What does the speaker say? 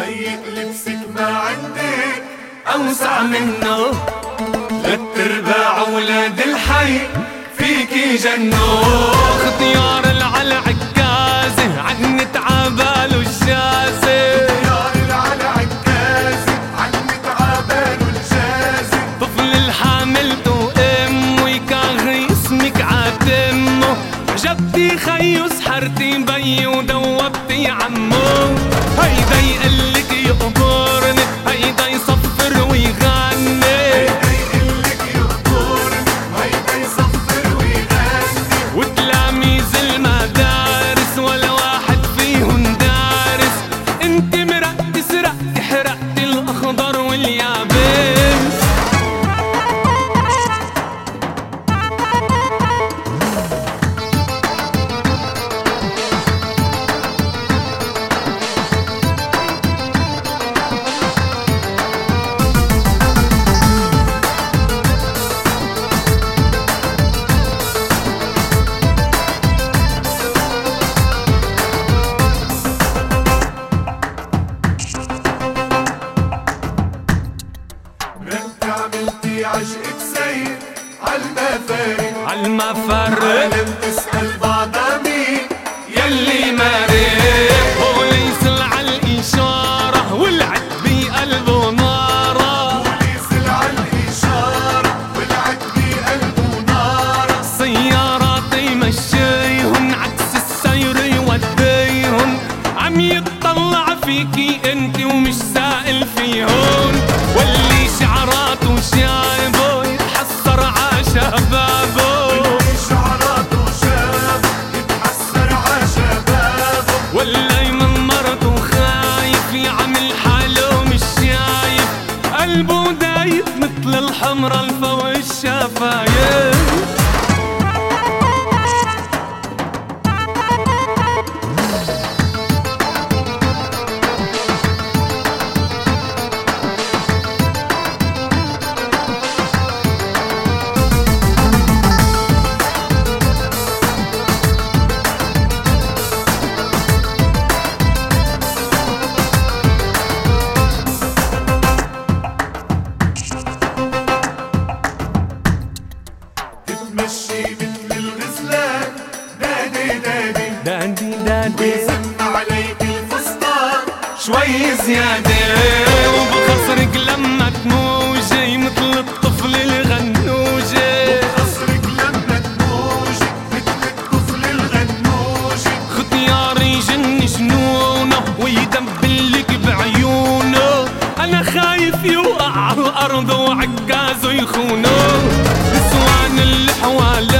ضيق لبسك ما عندك أوسع منه، 3/4 أولاد الحي فيكي جنو. اختيار العلى عكازة عنت عباله الشاسة، اختيار العلى عكازة عنت عباله الجازة. طفل الحامل تؤم ويكاغي اسمك عتمه، عجبتي خيو سحرتي بي ودوبتي عمو. هيدا يقلك يقبرني، هيدا يصفر ويغني، هيدا يقلك يقبرني، هيدا يصفر ويغني. وتلاميذ المدارس ولا واحد فيهن دارس. انت مرقتي سرقتي حرقتي الاخضر واليابس. عملتي عشقك سيد عالمفارق، عالمفرق عالم تسأل بعضها مين يلي مارق. وليس عالإشارة والعد بقلبه نارة، وليس عالإشارة والعد بقلبه نارة. سيارات يمشيهن عكس السير يوديهن، عم يتطلع فيكي انت ومش سائل فيهن. واللي شعراته شايبه يتحسر عشبابه، واللي شعراته شاب يتحسر عشبابه. واللي من مرته خايف يعمل حاله مش شايف، قلبه دايب مثل الحمرا الفوق الشفايف. تتمشي مثل الغزلان دادي دادي دادي دادي، ويسمع عليك الفستان شوي زيادة، وبخصرك لما تموجي مثل الطفل الغنوجي. بخصرك لما تموجي مثل الطفل الغنوجي. ختياري يجن جنونه ويدبلك بعيونه، أنا خايف يوقع على الأرض وعكازه يخونه. نسوان اللي حوالي